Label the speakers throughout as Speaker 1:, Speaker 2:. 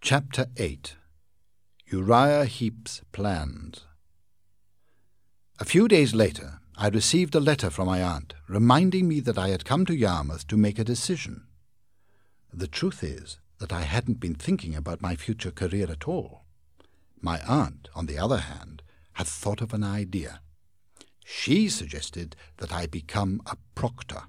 Speaker 1: Chapter 8. Uriah Heep's Plans. A few days later, I received a letter from my aunt, reminding me that I had come to Yarmouth to make a decision. The truth is that I hadn't been thinking about my future career at all. My aunt, on the other hand, had thought of an idea. She suggested that I become a proctor.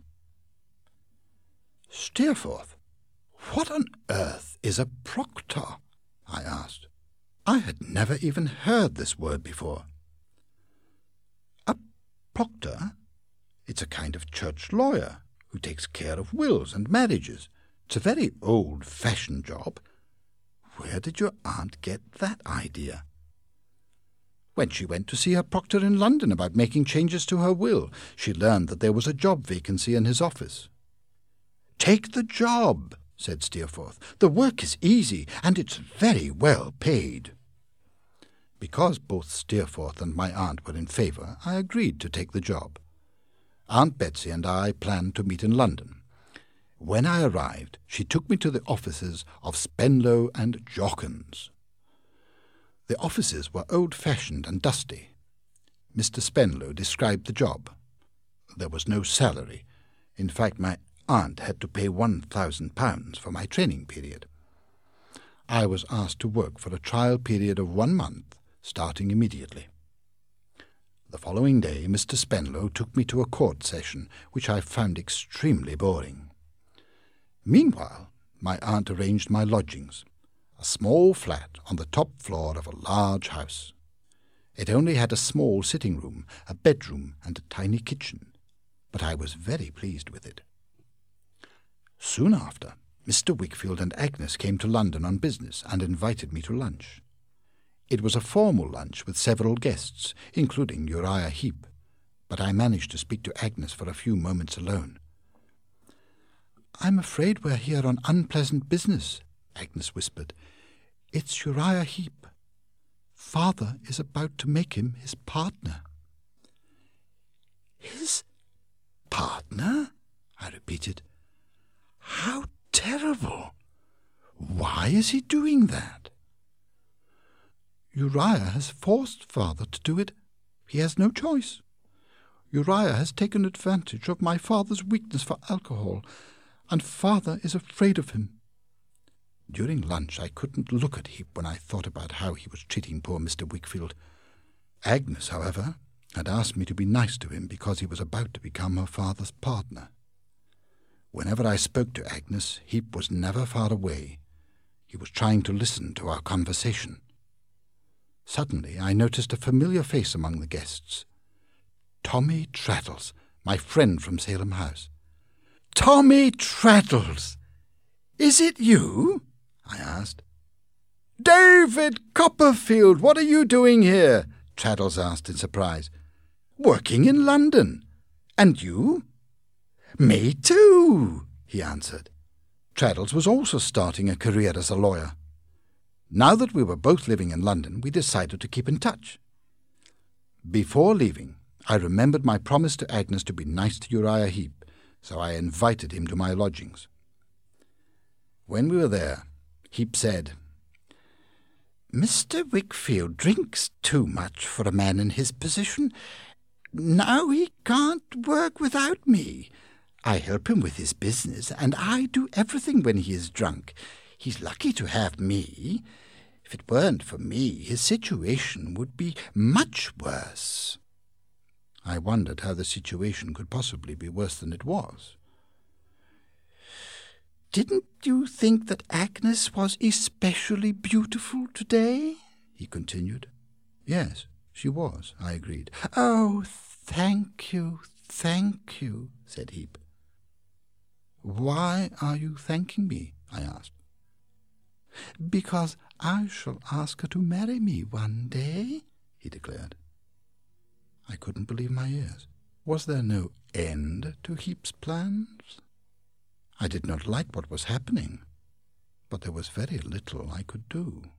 Speaker 1: "Steerforth, what on earth is a proctor?" I asked. I had never even heard this word before. "A proctor? It's a kind of church lawyer who takes care of wills and marriages. It's a very old-fashioned job. Where did your aunt get that idea?" "When she went to see her proctor in London about making changes to her will, she learned that there was a job vacancy in his office." "Take the job," said Steerforth. "The work is easy, and it's very well paid." Because both Steerforth and my aunt were in favour, I agreed to take the job. Aunt Betsy and I planned to meet in London. When I arrived, she took me to the offices of Spenlow and Jawkins. The offices were old-fashioned and dusty. Mr. Spenlow described the job. There was no salary. In fact, my aunt had to pay £1,000 for my training period. I was asked to work for a trial period of 1 month, starting immediately. The following day, Mr. Spenlow took me to a court session, which I found extremely boring. Meanwhile, my aunt arranged my lodgings, a small flat on the top floor of a large house. It only had a small sitting room, a bedroom, and a tiny kitchen, but I was very pleased with it. Soon after, Mr. Wickfield and Agnes came to London on business and invited me to lunch. It was a formal lunch with several guests, including Uriah Heep, but I managed to speak to Agnes for a few moments alone. "I'm afraid we're here on unpleasant business," Agnes whispered. "It's Uriah Heep. Father is about to make him his partner." "His partner?" I repeated. "How terrible! Why is he doing that?" "Uriah has forced Father to do it. He has no choice. Uriah has taken advantage of my father's weakness for alcohol, and Father is afraid of him." During lunch I couldn't look at Heep when I thought about how he was treating poor Mr. Wickfield. Agnes, however, had asked me to be nice to him because he was about to become her father's partner. Whenever I spoke to Agnes, Heep was never far away. He was trying to listen to our conversation. Suddenly I noticed a familiar face among the guests. Tommy Traddles, my friend from Salem House. "Tommy Traddles! Is it you?" I asked. "David Copperfield, what are you doing here?" Traddles asked in surprise. "Working in London. And you?" "Me too," he answered. Traddles was also starting a career as a lawyer. Now that we were both living in London, we decided to keep in touch. Before leaving, I remembered my promise to Agnes to be nice to Uriah Heep, so I invited him to my lodgings. When we were there, Heep said, "Mr. Wickfield drinks too much for a man in his position. Now he can't work without me. I help him with his business, and I do everything when he is drunk. He's lucky to have me. If it weren't for me, his situation would be much worse." I wondered how the situation could possibly be worse than it was. "Didn't you think that Agnes was especially beautiful today?" he continued. "Yes, she was," I agreed. "Oh, thank you, said Heep. "Why are you thanking me?" I asked. "Because I shall ask her to marry me one day," he declared. I couldn't believe my ears. Was there no end to Heep's plans? I did not like what was happening, but there was very little I could do.